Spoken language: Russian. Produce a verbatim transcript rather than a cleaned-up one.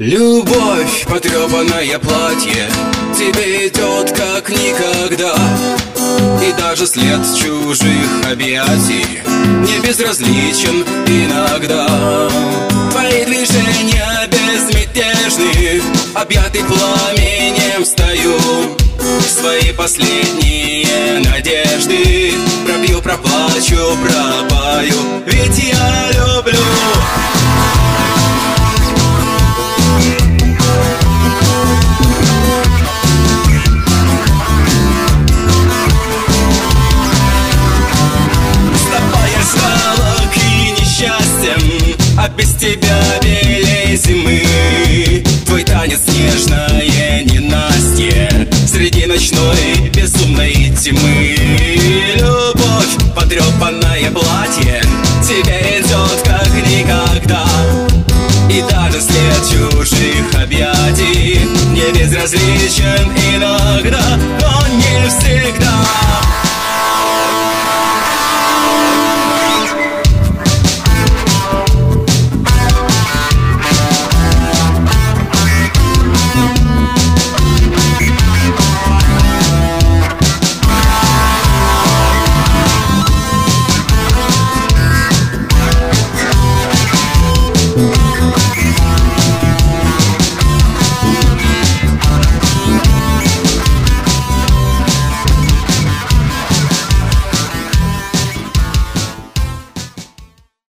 Любовь, потрепанное платье тебе идет как никогда. И даже след чужих объятий не безразличен иногда. Твои движения безмятежны, объятый пламенем стою. Свои последние надежды пробью, проплачу, пропою, ведь я люблю. А без тебя белей зимы. Твой танец нежное ненастье среди ночной безумной тьмы. Любовь, потрепанное платье тебе идет как никогда. И даже след чужих объятий не безразличен иногда, но не всегда.